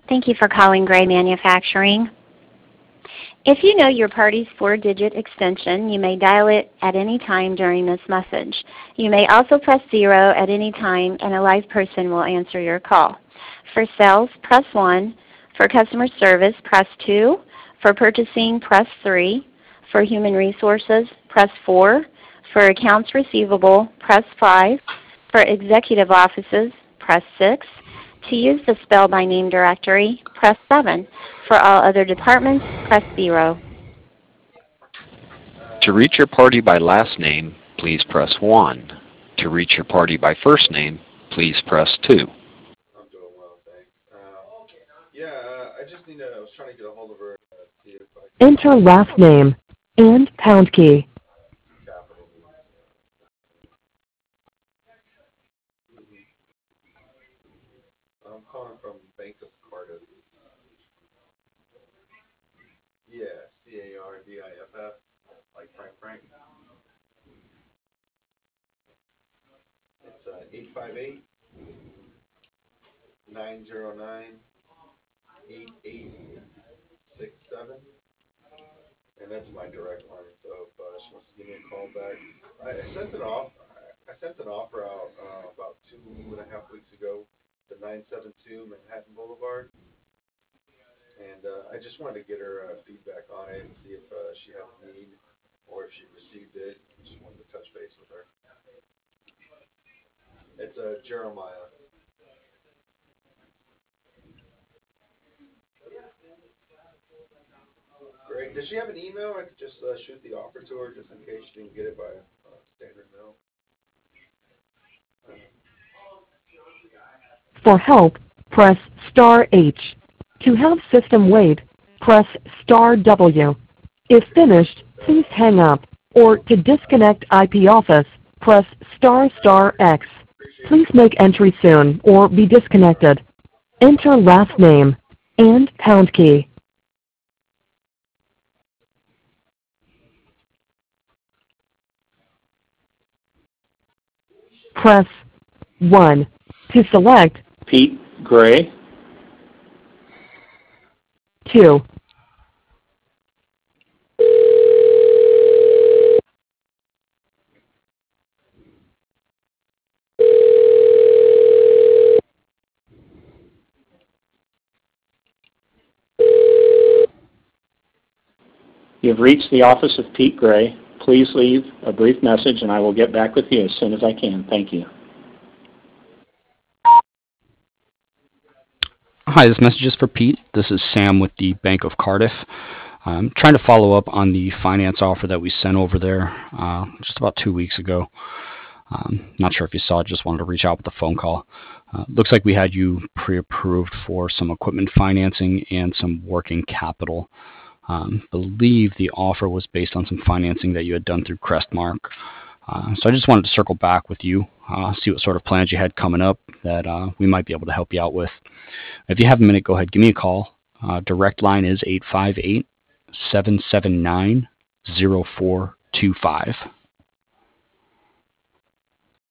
Thank you for calling Gray Manufacturing. If you know your party's 4-digit extension, you may dial it at any time during this message. You may also press 0 at any time, and a live person will answer your call. For sales, press 1. For customer service, press 2. For purchasing, press 3. For human resources, press 4. For accounts receivable, press 5. For executive offices, press 6. To use the spell by name directory, press 7. For all other departments, press 0. To reach your party by last name, please press 1. To reach your party by first name, please press 2. I'm doing well, thanks. I was trying to get a hold of her, see if I can... Enter last name and pound key. Capital needs. I'm calling from Bank of Cardiff. Yeah, CARDIFF, like Frank. It's 858-909-8867. And that's my direct line, so if she wants to give me a call back. I sent an offer out about 2.5 weeks ago to 972 Manhattan Boulevard. And I just wanted to get her feedback on it and see if she had a need or if she received it. Just wanted to touch base with her. It's Jeremiah. Great. Does she have an email? I could just shoot the offer to her just in case she didn't get it by standard mail. For help, press star H. To have system wait, press star W. If finished, please hang up. Or to disconnect IP office, press star X. Please make entry soon or be disconnected. Enter last name and pound key. Press 1 to select Pete Gray. 2. You have reached the office of Pete Gray. Please leave a brief message and I will get back with you as soon as I can. Thank you. Hi, this message is for Pete. This is Sam with the Bank of Cardiff. I'm trying to follow up on the finance offer that we sent over there just about 2 weeks ago. Not sure if you saw it, just wanted to reach out with a phone call. Looks like we had you pre-approved for some equipment financing and some working capital. Believe the offer was based on some financing that you had done through Crestmark. So I just wanted to circle back with you, see what sort of plans you had coming up that we might be able to help you out with. If you have a minute, go ahead, give me a call. Direct line is 858-779-0425.